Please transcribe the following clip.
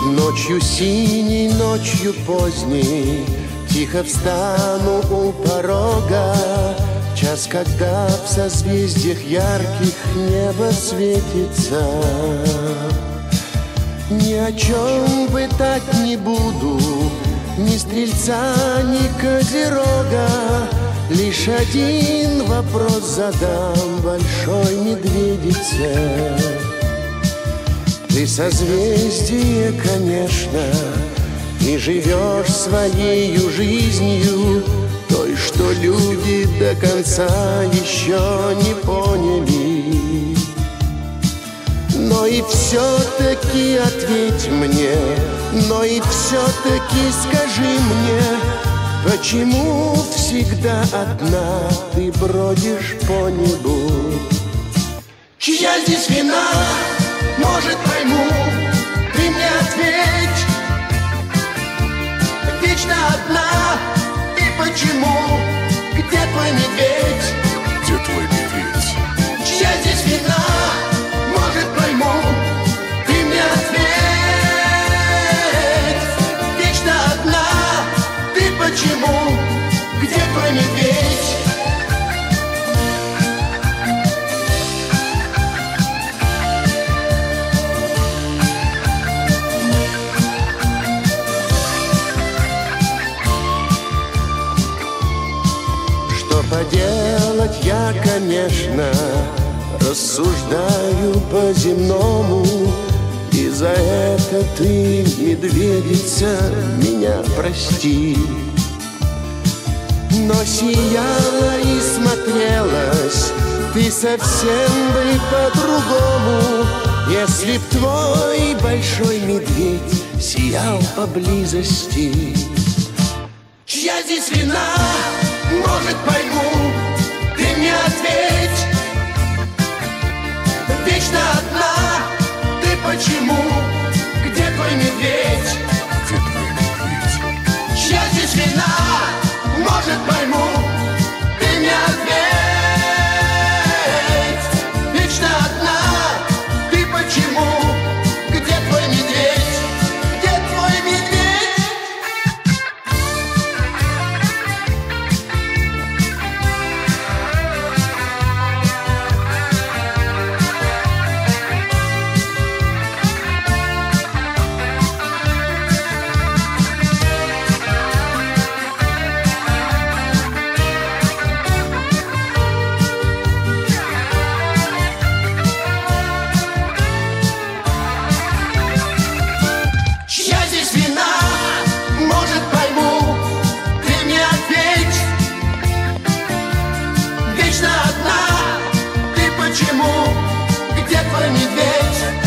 Ночью синей, ночью поздней тихо встану у порога, час, когда в созвездиях ярких небо светится. Ни о чем пытать не буду, ни стрельца, ни козерога. Лишь один вопрос задам большой медведице. Ты созвездие, конечно, и живешь своею жизнью, той, что люди до конца еще не поняли. Но и все-таки ответь мне, но и все-таки скажи мне, почему всегда одна ты бродишь по небу? Чья здесь вина? Может, пойму, ты мне ответь. Вечно одна, и почему? Где твой медведь? Где твой медведь? Чья здесь вина? Может, пойму, ты мне ответь. Вечно одна, ты почему? Где твой медведь? Поделать я, конечно, рассуждаю по-земному, и за это ты, медведица, меня прости. Но сияла и смотрелась ты совсем бы по-другому, если б твой большой медведь сиял поблизости. Чья здесь вина? Может, пойму, ты мне ответь. Вечно одна, ты почему? Где твой медведь? Где твой медведь? Чья здесь вина? Может, пойму, ты мне ответь. Вечно одна, ты почему? Где твой медведь? Где твой медведь? Вечно одна, ты почему? Где твой медведь?